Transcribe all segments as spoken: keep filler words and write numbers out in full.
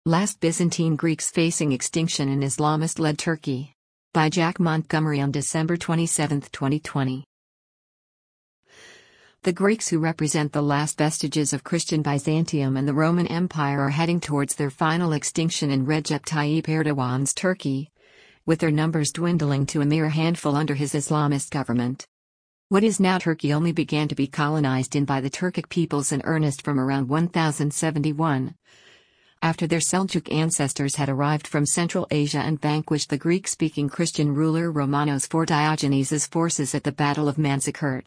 Last Byzantine Greeks Facing Extinction in Islamist-Led Turkey. By Jack Montgomery on December twenty-seventh, twenty twenty. The Greeks who represent the last vestiges of Christian Byzantium and the Roman Empire are heading towards their final extinction in Recep Tayyip Erdogan's Turkey, with their numbers dwindling to a mere handful under his Islamist government. What is now Turkey only began to be colonized in by the Turkic peoples in earnest from around one thousand seventy-one. After their Seljuk ancestors had arrived from Central Asia and vanquished the Greek-speaking Christian ruler Romanos IV Diogenes' forces at the Battle of Manzikert.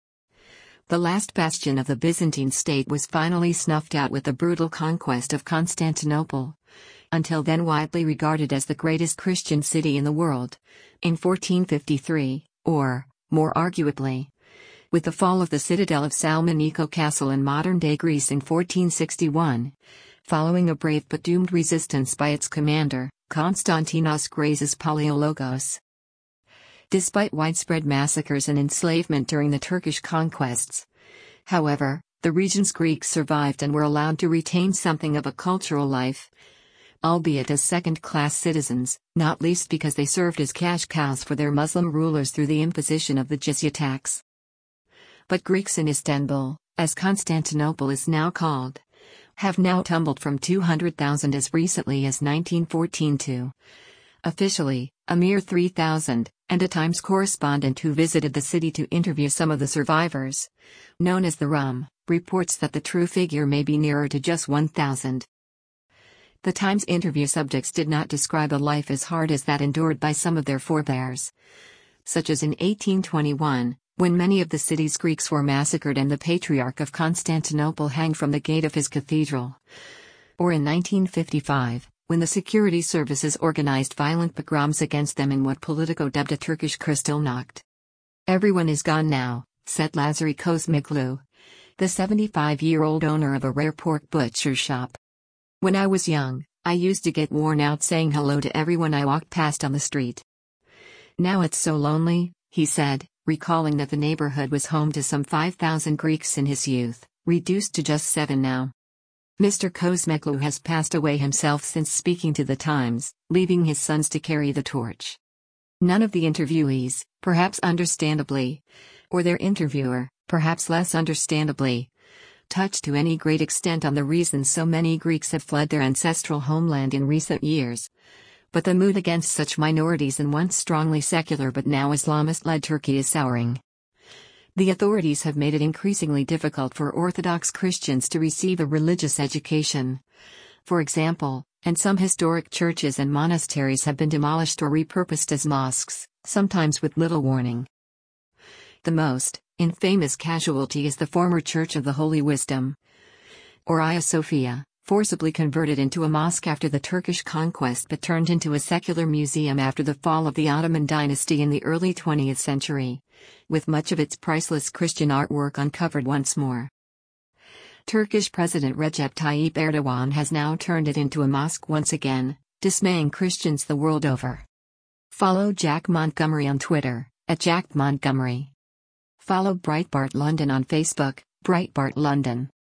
The last bastion of the Byzantine state was finally snuffed out with the brutal conquest of Constantinople, until then widely regarded as the greatest Christian city in the world, in fourteen fifty-three, or, more arguably, with the fall of the citadel of Salmeniko Castle in modern-day Greece in fourteen sixty-one. Following a brave but doomed resistance by its commander, Konstantinos Grazis Palaiologos. Despite widespread massacres and enslavement during the Turkish conquests, however, the region's Greeks survived and were allowed to retain something of a cultural life, albeit as second-class citizens, not least because they served as cash cows for their Muslim rulers through the imposition of the jizya tax. But Greeks in Istanbul, as Constantinople is now called, have now tumbled from two hundred thousand as recently as nineteen fourteen to, officially, a mere three thousand, and a Times correspondent who visited the city to interview some of the survivors, known as the Rum, reports that the true figure may be nearer to just one thousand. The Times interview subjects did not describe a life as hard as that endured by some of their forebears, such as in eighteen twenty-one, when many of the city's Greeks were massacred and the Patriarch of Constantinople hanged from the gate of his cathedral. Or in nineteen fifty-five, when the security services organized violent pogroms against them in what Politico dubbed a Turkish Kristallnacht. Everyone is gone now, said Lazari Kozmiglu, the seventy-five-year-old owner of a rare pork butcher shop. When I was young, I used to get worn out saying hello to everyone I walked past on the street. Now it's so lonely, he said, recalling that the neighborhood was home to some five thousand Greeks in his youth, reduced to just seven now. Mister Kozmeglu has passed away himself since speaking to the Times, leaving his sons to carry the torch. None of the interviewees, perhaps understandably, or their interviewer, perhaps less understandably, touched to any great extent on the reasons so many Greeks have fled their ancestral homeland in recent years. But the mood against such minorities in once strongly secular but now Islamist-led Turkey is souring. The authorities have made it increasingly difficult for Orthodox Christians to receive a religious education, for example, and some historic churches and monasteries have been demolished or repurposed as mosques, sometimes with little warning. The most infamous casualty is the former Church of the Holy Wisdom, or Hagia Sophia, forcibly converted into a mosque after the Turkish conquest but turned into a secular museum after the fall of the Ottoman dynasty in the early twentieth century, with much of its priceless Christian artwork uncovered once more. Turkish President Recep Tayyip Erdogan has now turned it into a mosque once again, dismaying Christians the world over. Follow Jack Montgomery on Twitter, at Jack Montgomery. Follow Breitbart London on Facebook, Breitbart London.